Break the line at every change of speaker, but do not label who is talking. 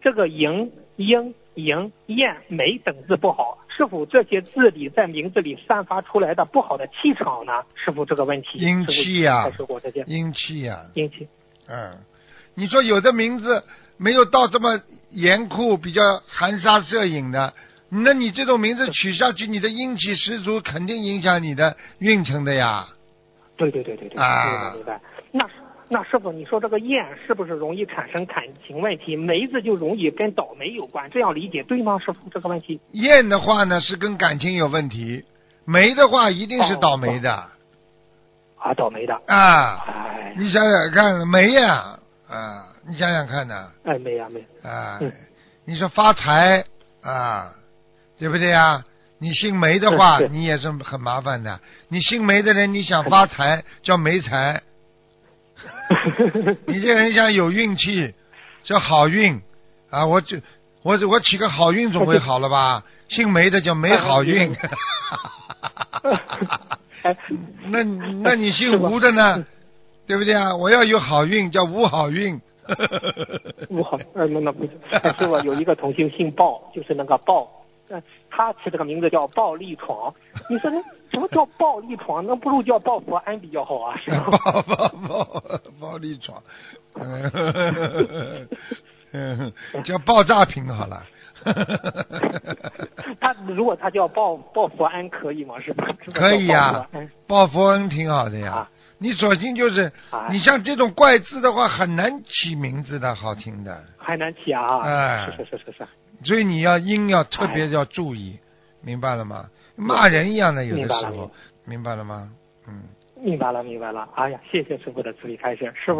这个寅、鹰、寅、燕、梅等字不好，是否这些字里在名字里散发出来的不好的气场呢？师傅这个问题。
阴气呀，
阴
气呀，
阴气。
你说有的名字没有到这么严酷，比较含沙射影的，那你这种名字取下去，你的阴气十足，肯定影响你的运程的呀。
对，明白。那师傅，你说这个燕是不是容易产生感情问题？梅字就容易跟倒霉有关，这样理解对吗？师傅，这个问题。
燕的话呢是跟感情有问题，梅的话一定是倒霉的。
倒霉的
啊！你想想看，梅呀，你想想看呢？
梅呀。
你说发财啊，对不对呀？你姓梅的话，你也是很麻烦的。你姓梅的人，你想发财叫梅财。你这人想有运气叫好运啊！我起个好运总会好了吧？姓梅的叫梅好运。那你姓吴的呢？对不对啊？我要有好运叫吴好运。
吴好，那不是。师傅有一个同学姓鲍，就是那个鲍，他起这个名字叫暴力闯。你说那什么叫暴力闯？那不如叫鲍佛安比较好啊，是吧？
暴力闯，叫爆炸品好了。
如果他叫鲍佛安可以吗？是吧？
可以呀，鲍佛恩挺好的呀。你索性就是，你像这种怪字的话，很难起名字的，好听的。
很难起啊！是。
所以你要特别要注意，明白了吗？骂人一样的，有的时候，明白了吗？
明白了。哎呀，谢谢师傅的慈悲开示，师傅。